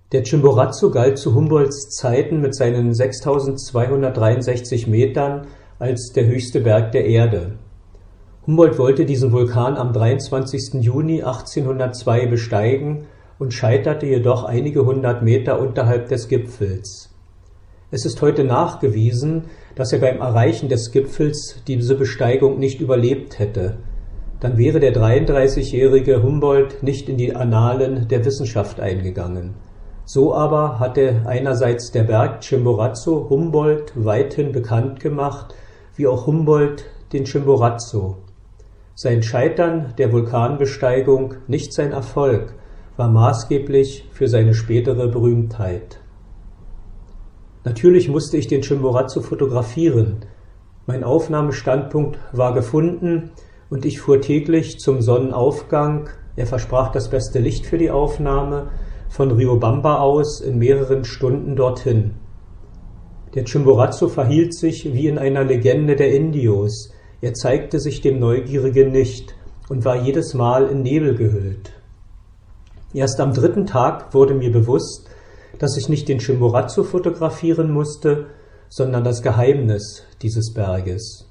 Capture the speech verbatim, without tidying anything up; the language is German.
Der Chimborazo galt zu Humboldts Zeiten mit seinen sechstausendzweihundertdreiundsechzig Metern als der höchste Berg der Erde. Humboldt wollte diesen Vulkan am dreiundzwanzigsten Juni achtzehnhundertzwei besteigen und scheiterte jedoch einige hundert Meter unterhalb des Gipfels. Es ist heute nachgewiesen, dass er beim Erreichen des Gipfels diese Besteigung nicht überlebt hätte. Dann wäre der dreiunddreißigjährige Humboldt nicht in die Annalen der Wissenschaft eingegangen. So aber hatte einerseits der Berg Chimborazo Humboldt weithin bekannt gemacht, wie auch Humboldt den Chimborazo. Sein Scheitern der Vulkanbesteigung, nicht sein Erfolg, war maßgeblich für seine spätere Berühmtheit. Natürlich musste ich den Chimborazo fotografieren. Mein Aufnahmestandpunkt war gefunden und ich fuhr täglich zum Sonnenaufgang, er versprach das beste Licht für die Aufnahme, von Riobamba aus in mehreren Stunden dorthin. Der Chimborazo verhielt sich wie in einer Legende der Indios. Er zeigte sich dem Neugierigen nicht und war jedes Mal in Nebel gehüllt. Erst am dritten Tag wurde mir bewusst, dass ich nicht den Chimborazo fotografieren musste, sondern das Geheimnis dieses Berges.